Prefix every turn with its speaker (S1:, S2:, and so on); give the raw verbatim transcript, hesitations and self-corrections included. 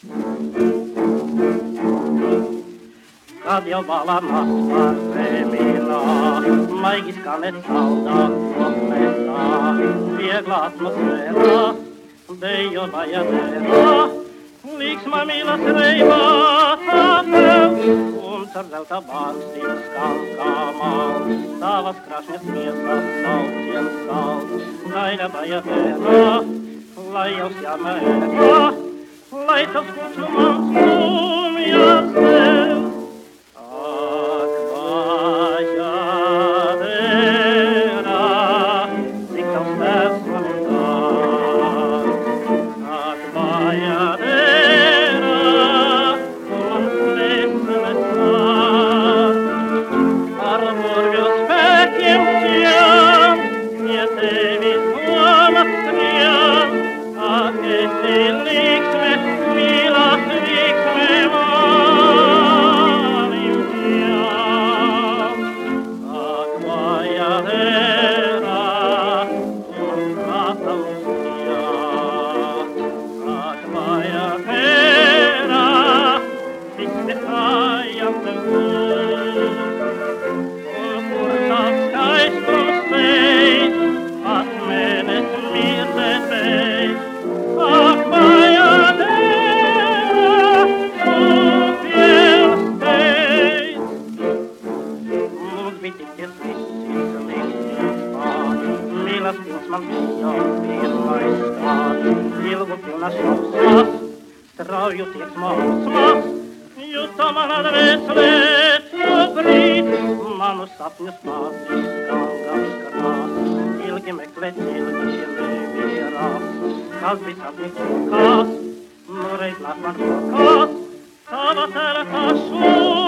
S1: Kad jau balānās par zemīnā, maigi skanēt saldā kopmētā, viegla atmosfērā, dejo vajadērā, līksma mīlas reibā tāpēc, un car zelta bārstīm skan kā mal, tavas krašņas miesas sauciens sals, daļa vajadērā, lai jau sjamērā, lai tas kuču mans skumjas tev. Strauju tiek smausmas, jūta mana dvēselē šobrīd, manu sapņu spārdīs kalgam skarās, ilgi meklēt, ilgi nevierās, kas bija sapņu kūkās, nu reiz nāk man rokās, tava tērā kā šū.